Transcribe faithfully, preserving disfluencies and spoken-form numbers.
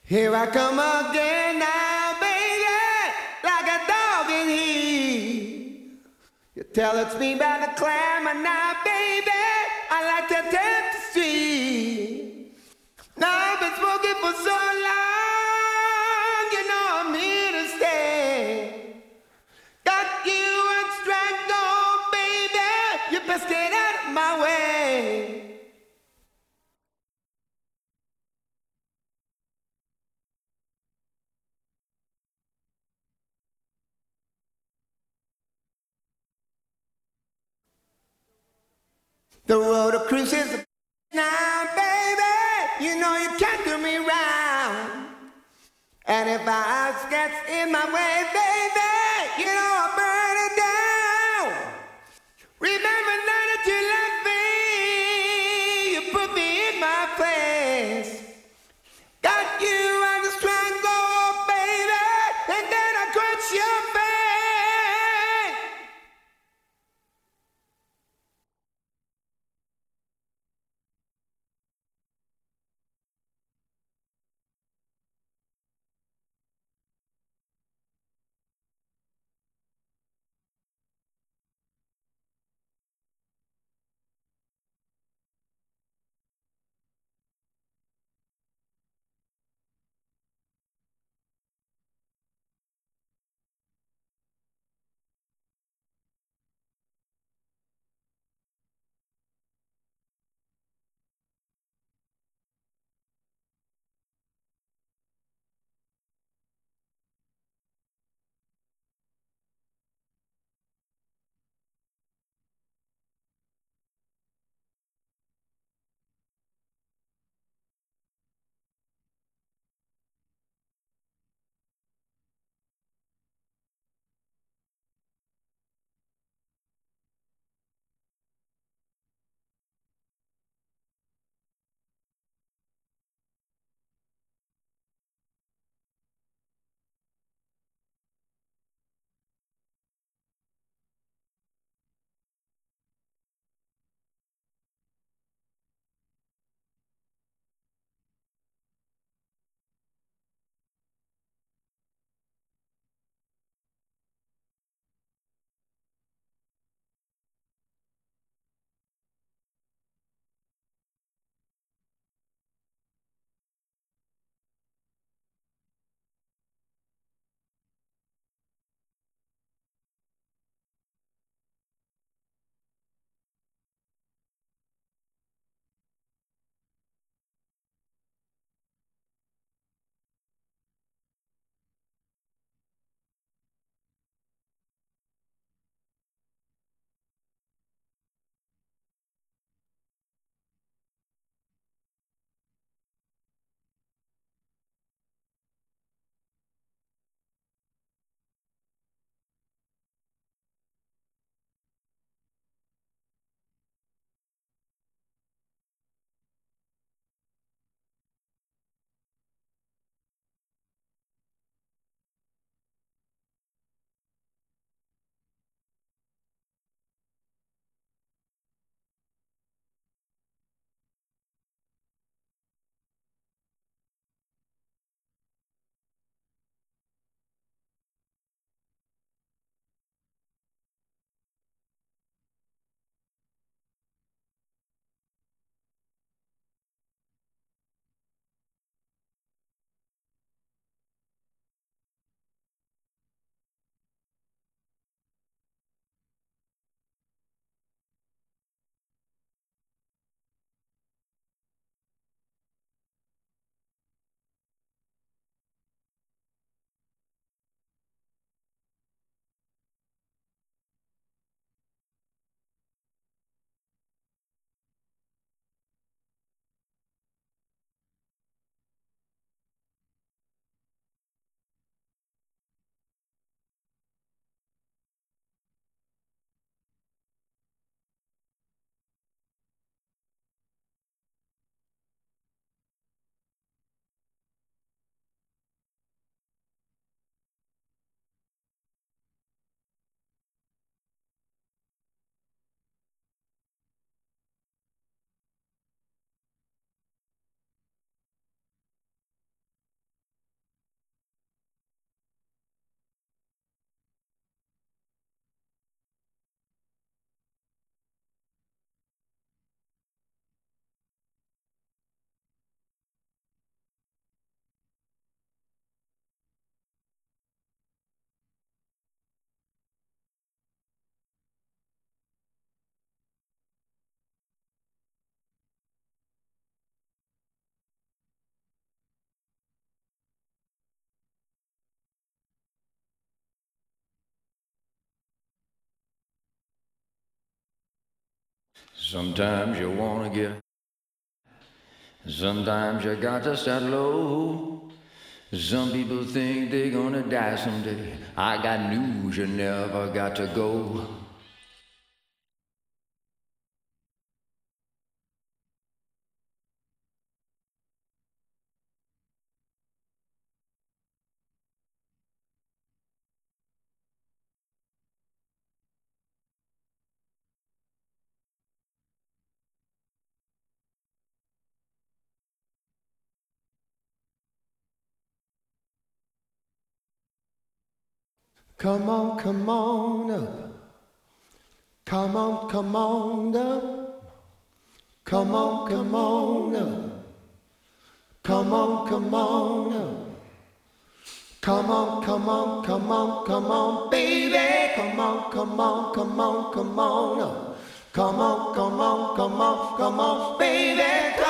Here I come again now, baby, like a dog in heat. You tell it's me by the clamor now, baby, I like to tempt the street. Now I've been smoking for so long, you know I'm here to stay. Got you on strike, oh baby, you best get out of my way. The road of cruise is now, baby. You know you can't do me round. And if I ask gets in my way, baby, you know I'll burn it down. Remember now that you left me, you put me in my place. Got you on the strangle, baby, and then I crunch your face. Sometimes you wanna get, sometimes you got to start low. Some people think they're gonna die someday. I got news, you never got to go. Come on, come on up. Come on, come on up. Come on, come on up. Come on, come on up. Come on, come on, come on, come on, baby. Come on, come on, come on, come on up. Come on, come on, come on, come on, baby.